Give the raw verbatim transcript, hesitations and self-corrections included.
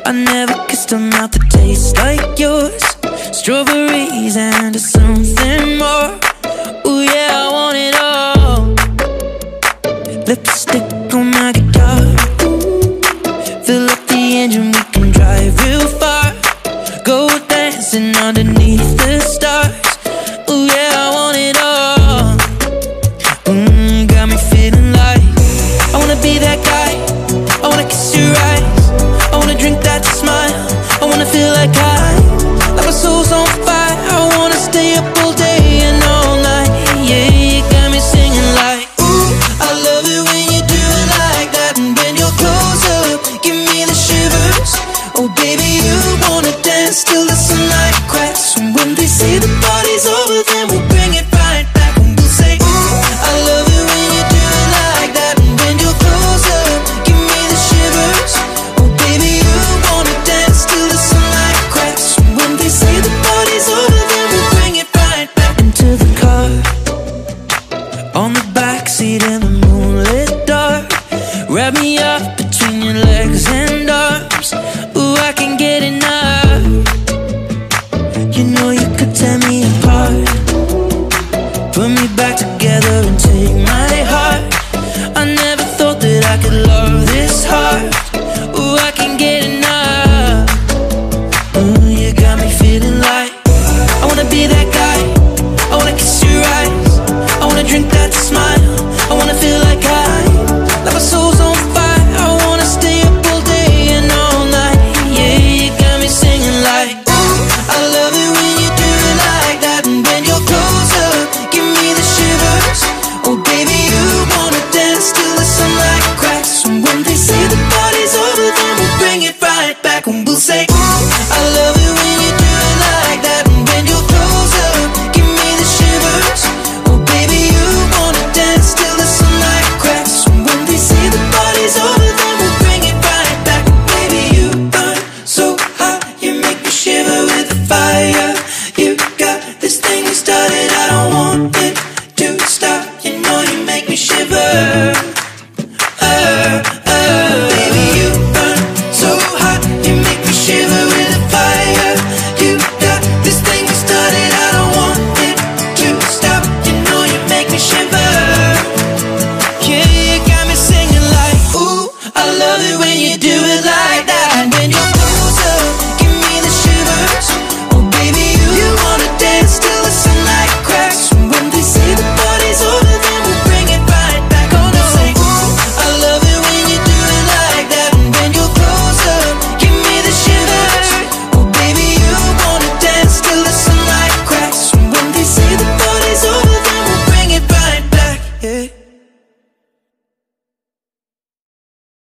I never kissed a mouth that tastes like yours. Strawberries and something more. Ooh yeah, I want it all. Lipstick on my guitar. Fill up the engine, we can drive real far. Go dancing underneath the stars. Ooh yeah, I want it all. Mmm, got me feeling like I wanna be that guy. I wanna kiss your eyes. I wanna drink that smile. I wanna feel like I, like my soul's on fire. I wanna stay up all day and all night. Yeah, you got me singing like, ooh, I love it when you do it like that. And when you're close up, give me the shivers. Oh baby, you wanna dance till the sunlight cracks. And when they say the party's over,